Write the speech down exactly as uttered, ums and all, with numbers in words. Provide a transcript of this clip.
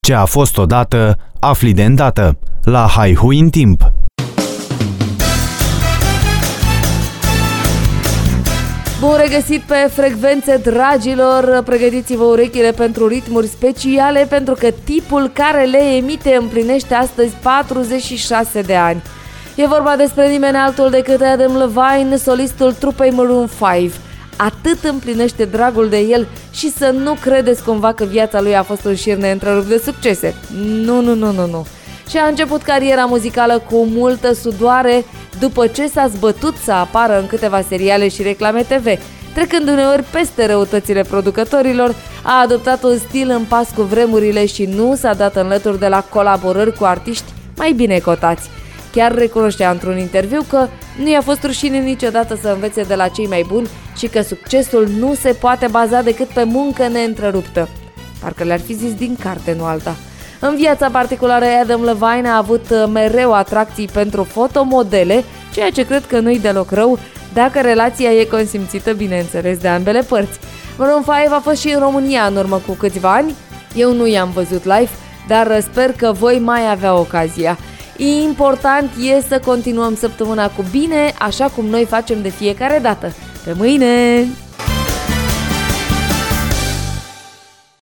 Ce a fost odată, afli de îndată. La Haihui în timp. Bun regăsit pe frecvențe, dragilor! Pregătiți-vă urechile pentru ritmuri speciale, pentru că tipul care le emite împlinește astăzi patruzeci și șase de ani. E vorba despre nimeni altul decât Adam Levine, solistul trupei Maroon cinci. Atât împlinește dragul de el și să nu credeți cumva că viața lui a fost un șir neîntrerupt de succese. Nu, nu, nu, nu, nu. Și a început cariera muzicală cu multă sudoare după ce s-a zbătut să apară în câteva seriale și reclame T V. Trecând uneori peste răutățile producătorilor, a adoptat un stil în pas cu vremurile și nu s-a dat înlături de la colaborări cu artiști mai bine cotați. Chiar recunoștea într-un interviu că nu i-a fost rușine niciodată să învețe de la cei mai buni și că succesul nu se poate baza decât pe muncă neîntreruptă. Parcă le-ar fi zis din carte, nu alta. În viața particulară, Adam Levine a avut mereu atracții pentru fotomodele, ceea ce cred că nu-i deloc rău, dacă relația e consimțită, bineînțeles, de ambele părți. Maroon cinci a fost și în România în urmă cu câțiva ani. Eu nu i-am văzut live, dar sper că voi mai avea ocazia. Important e să continuăm săptămâna cu bine, așa cum noi facem de fiecare dată. Pe mâine!